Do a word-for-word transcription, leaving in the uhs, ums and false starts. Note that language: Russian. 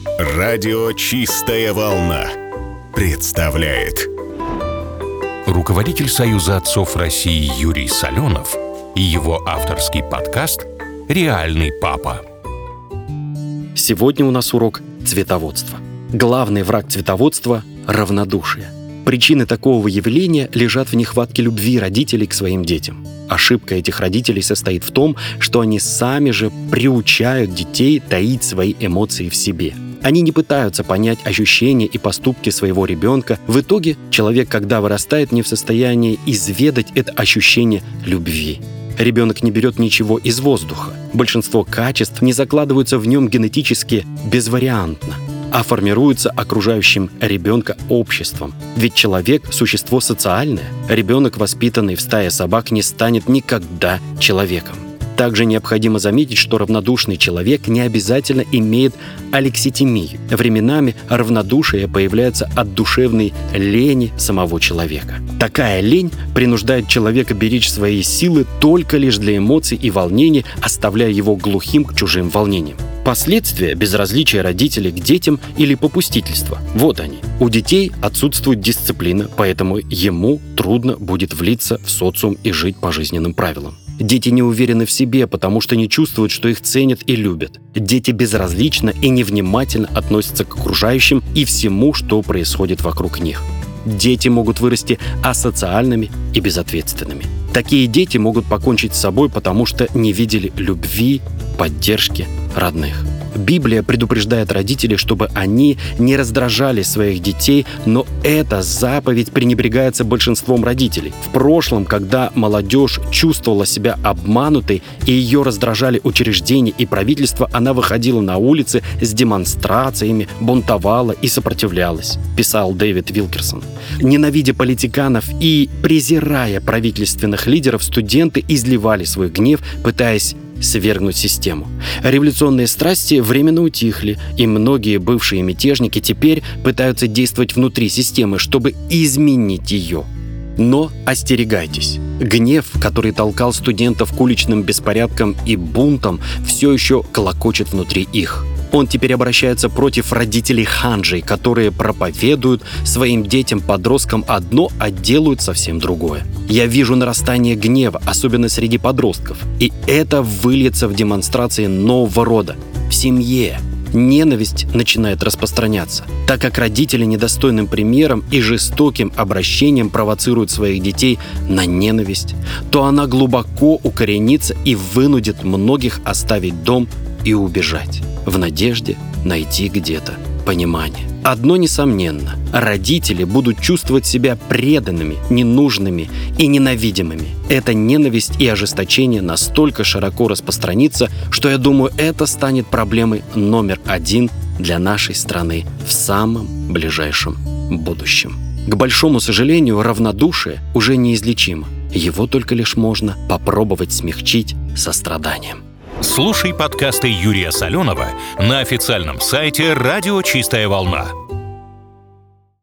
Радио «Чистая волна» представляет. Руководитель Союза отцов России Юрий Соленов и его авторский подкаст «Реальный папа». Сегодня у нас урок цветоводства. Главный враг цветоводства – равнодушие. Причины такого явления лежат в нехватке любви родителей к своим детям. Ошибка этих родителей состоит в том, что они сами же приучают детей таить свои эмоции в себе. Они не пытаются понять ощущения и поступки своего ребенка. В итоге человек, когда вырастает, не в состоянии изведать это ощущение любви. Ребенок не берет ничего из воздуха. Большинство качеств не закладываются в нем генетически безвариантно, а формируются окружающим ребенка обществом. Ведь человек – существо социальное. Ребенок, воспитанный в стае собак, не станет никогда человеком. Также необходимо заметить, что равнодушный человек не обязательно имеет алекситимию. Временами равнодушие появляется от душевной лени самого человека. Такая лень принуждает человека беречь свои силы только лишь для эмоций и волнений, оставляя его глухим к чужим волнениям. Последствия безразличия родителей к детям или попустительства. Вот они. У детей отсутствует дисциплина, поэтому ему трудно будет влиться в социум и жить по жизненным правилам. Дети не уверены в себе, потому что не чувствуют, что их ценят и любят. Дети безразлично и невнимательно относятся к окружающим и всему, что происходит вокруг них. Дети могут вырасти асоциальными и безответственными. Такие дети могут покончить с собой, потому что не видели любви, поддержки родных. Библия предупреждает родителей, чтобы они не раздражали своих детей, но эта заповедь пренебрегается большинством родителей. В прошлом, когда молодежь чувствовала себя обманутой и ее раздражали учреждения и правительство, она выходила на улицы с демонстрациями, бунтовала и сопротивлялась, писал Дэвид Вилкерсон. Ненавидя политиканов и презирая правительственных лидеров, студенты изливали свой гнев, пытаясь свергнуть систему. Революционные страсти временно утихли, и многие бывшие мятежники теперь пытаются действовать внутри системы, чтобы изменить ее. Но остерегайтесь. Гнев, который толкал студентов к уличным беспорядкам и бунтам, все еще клокочет внутри их. Он теперь обращается против родителей ханжей, которые проповедуют своим детям-подросткам одно, а делают совсем другое. Я вижу нарастание гнева, особенно среди подростков. И это выльется в демонстрации нового рода. В семье ненависть начинает распространяться, так как родители недостойным примером и жестоким обращением провоцируют своих детей на ненависть, то она глубоко укоренится и вынудит многих оставить дом и убежать, в надежде найти где-то понимание. Одно несомненно, родители будут чувствовать себя преданными, ненужными и ненавидимыми. Эта ненависть и ожесточение настолько широко распространится, что, я думаю, это станет проблемой номер один для нашей страны в самом ближайшем будущем. К большому сожалению, равнодушие уже неизлечимо. Его только лишь можно попробовать смягчить состраданием. Слушай подкасты Юрия Соленова на официальном сайте «Радио Чистая волна».